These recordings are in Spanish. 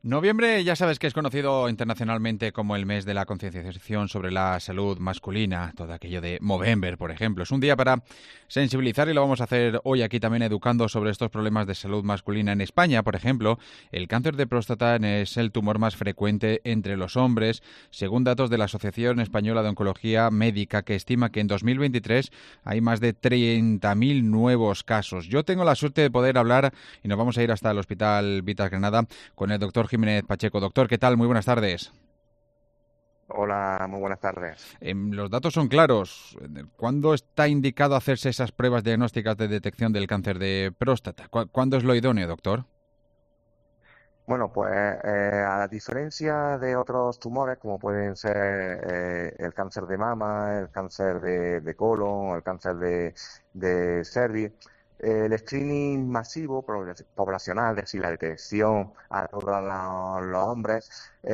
Noviembre ya sabes que es conocido internacionalmente como el mes de la concienciación sobre la salud masculina, todo aquello de Movember, por ejemplo. Es un día para sensibilizar y lo vamos a hacer hoy aquí también educando sobre estos problemas de salud masculina en España. Por ejemplo, el cáncer de próstata es el tumor más frecuente entre los hombres, según datos de la Asociación Española de Oncología Médica, que estima que en 2023 hay más de 30.000 nuevos casos. Yo tengo la suerte de poder hablar y nos vamos a ir hasta el Hospital Vitas Granada con el doctor Jiménez Pacheco. Doctor, ¿qué tal? Muy buenas tardes. Hola, muy buenas tardes. Los datos son claros. ¿Cuándo está indicado hacerse esas pruebas diagnósticas de detección del cáncer de próstata? ¿Cuándo es lo idóneo, doctor? Bueno, pues a diferencia de otros tumores como pueden ser el cáncer de mama, el cáncer de colon o el cáncer de cervix, el screening masivo poblacional, es decir, la detección a todos los hombres,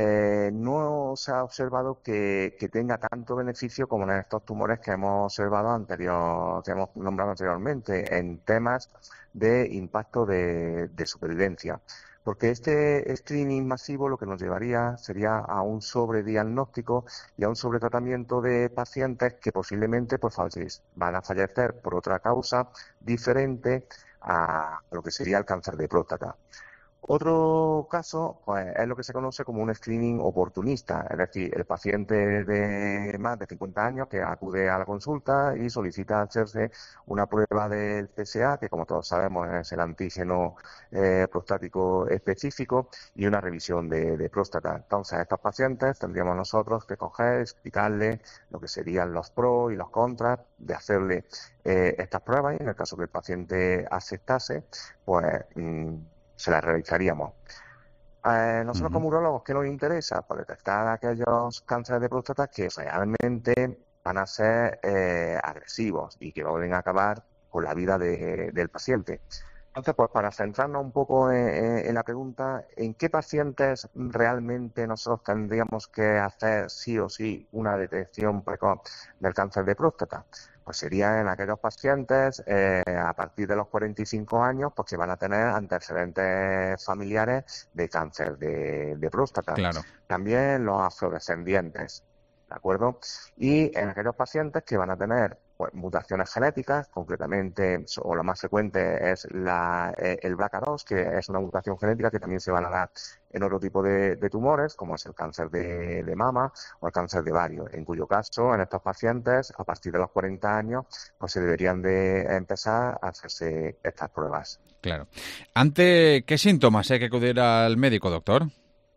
no se ha observado que tenga tanto beneficio como en estos tumores que hemos observado que hemos nombrado anteriormente, en temas de impacto de supervivencia. Porque este screening masivo lo que nos llevaría sería a un sobrediagnóstico y a un sobretratamiento de pacientes que posiblemente van a fallecer por otra causa diferente a lo que sería el cáncer de próstata. Otro caso, pues, es lo que se conoce como un screening oportunista, es decir, el paciente de más de 50 años que acude a la consulta y solicita hacerse una prueba del PSA, que como todos sabemos es el antígeno prostático específico, y una revisión de próstata. Entonces, a estos pacientes tendríamos nosotros que coger, explicarles lo que serían los pros y los contras de hacerle estas pruebas, y en el caso que el paciente aceptase, pues se las realizaríamos. Nosotros Ujú. como urólogos, ¿qué nos interesa? Pues detectar aquellos cánceres de próstata que realmente van a ser agresivos y que pueden acabar con la vida del paciente. Entonces, pues para centrarnos un poco en la pregunta, ¿en qué pacientes realmente nosotros tendríamos que hacer sí o sí una detección precoz del cáncer de próstata? Pues sería en aquellos pacientes a partir de los 45 años, pues que van a tener antecedentes familiares de cáncer de próstata. Claro. También los afrodescendientes, ¿de acuerdo? Y en aquellos pacientes que van a tener pues, mutaciones genéticas, concretamente, o la más frecuente es el BRCA2, que es una mutación genética que también se van a dar en otro tipo de tumores, como es el cáncer de mama o el cáncer de ovario, en cuyo caso, en estos pacientes, a partir de los 40 años, pues se deberían de empezar a hacerse estas pruebas. Claro. ¿Ante qué síntomas hay que acudir al médico, doctor?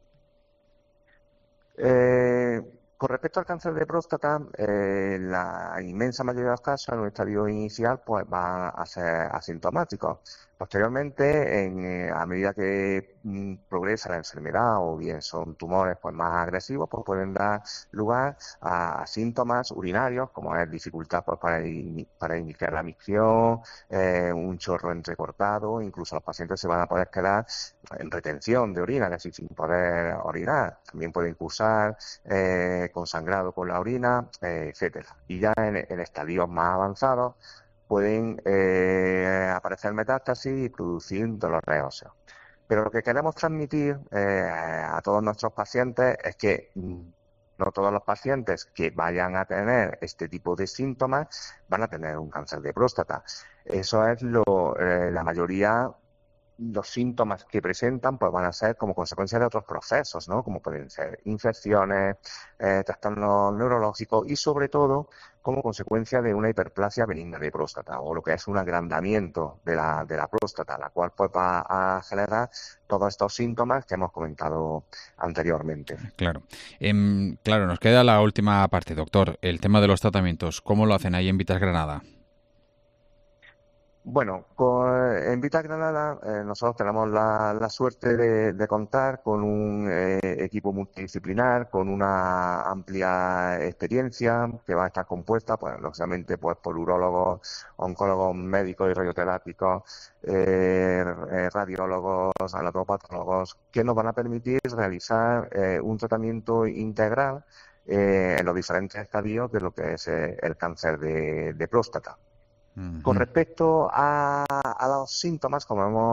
Eh, con respecto al cáncer de próstata, la inmensa mayoría de los casos en un estadio inicial pues va a ser asintomático. Posteriormente, a medida que progresa la enfermedad o bien son tumores pues más agresivos, pues pueden dar lugar a síntomas urinarios como es dificultad pues, para iniciar la micción, un chorro entrecortado, incluso los pacientes se van a poder quedar en retención de orina, es decir, sin poder orinar. También pueden cursar con sangrado con la orina, etcétera. Y ya en estadios más avanzados pueden aparecer metástasis y producir dolores óseos. Pero lo que queremos transmitir a todos nuestros pacientes es que no todos los pacientes que vayan a tener este tipo de síntomas van a tener un cáncer de próstata. Eso es la mayoría. Los síntomas que presentan pues van a ser como consecuencia de otros procesos, ¿no? Como pueden ser infecciones, trastornos neurológicos y sobre todo como consecuencia de una hiperplasia benigna de próstata o lo que es un agrandamiento de la próstata, la cual pues va a generar todos estos síntomas que hemos comentado anteriormente. Claro. Claro, nos queda la última parte, doctor. El tema de los tratamientos. ¿Cómo lo hacen ahí en Vitas Granada? Bueno, en Vita Granada nosotros tenemos la suerte de contar con un equipo multidisciplinar, con una amplia experiencia que va a estar compuesta, pues, lógicamente, pues, por urólogos, oncólogos, médicos y radioterápicos, radiólogos, anatopatólogos, que nos van a permitir realizar un tratamiento integral en los diferentes estadios de lo que es el cáncer de próstata. Con Ujú. respecto a los síntomas, como hemos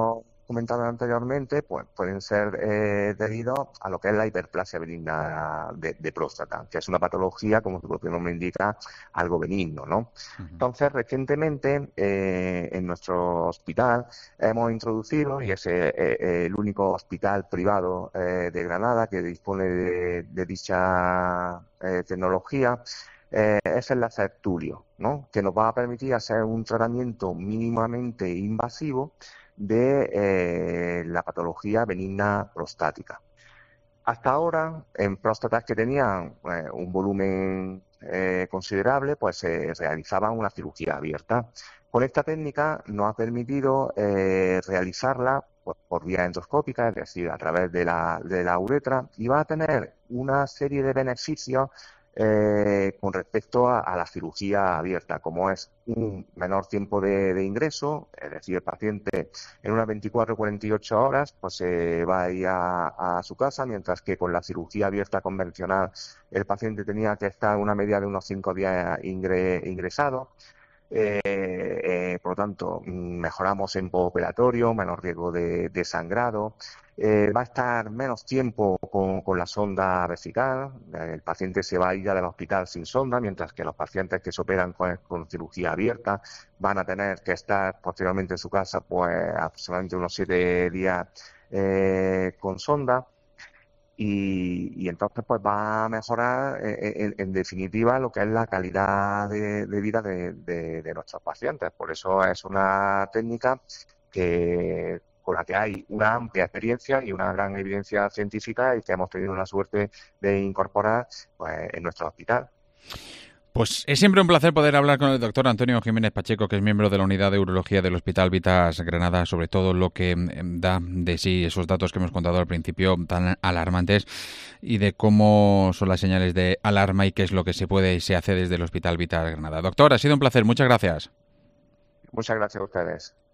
comentado anteriormente, pues pueden ser debidos a lo que es la hiperplasia benigna de próstata, que es una patología, como su propio nombre indica, algo benigno, ¿no? Ujú. Entonces, recientemente en nuestro hospital hemos introducido, y es el único hospital privado de Granada que dispone de dicha tecnología, es el láser Tulio, ¿no? Que nos va a permitir hacer un tratamiento mínimamente invasivo de la patología benigna prostática. Hasta ahora, en próstatas que tenían un volumen considerable, pues se realizaba una cirugía abierta. Con esta técnica nos ha permitido realizarla pues, por vía endoscópica, es decir, a través de la uretra, y va a tener una serie de beneficios con respecto a la cirugía abierta, como es un menor tiempo de ingreso, es decir, el paciente en unas 24 o 48 horas pues se va a ir a su casa, mientras que con la cirugía abierta convencional el paciente tenía que estar una media de unos 5 días ingresado. Por lo tanto, mejoramos en postoperatorio, menos riesgo de sangrado. Va a estar menos tiempo con la sonda vesical. El paciente se va a ir ya del hospital sin sonda, mientras que los pacientes que se operan con cirugía abierta van a tener que estar posteriormente en su casa pues aproximadamente unos 7 días con sonda. Y entonces pues va a mejorar en definitiva lo que es la calidad de vida de nuestros pacientes. Por eso es una técnica con la que hay una amplia experiencia y una gran evidencia científica y que hemos tenido la suerte de incorporar pues, en nuestro hospital. Pues es siempre un placer poder hablar con el doctor Antonio Jiménez Pacheco, que es miembro de la Unidad de Urología del Hospital Vitas Granada, sobre todo lo que da de sí esos datos que hemos contado al principio tan alarmantes y de cómo son las señales de alarma y qué es lo que se puede y se hace desde el Hospital Vitas Granada. Doctor, ha sido un placer. Muchas gracias. Muchas gracias a ustedes.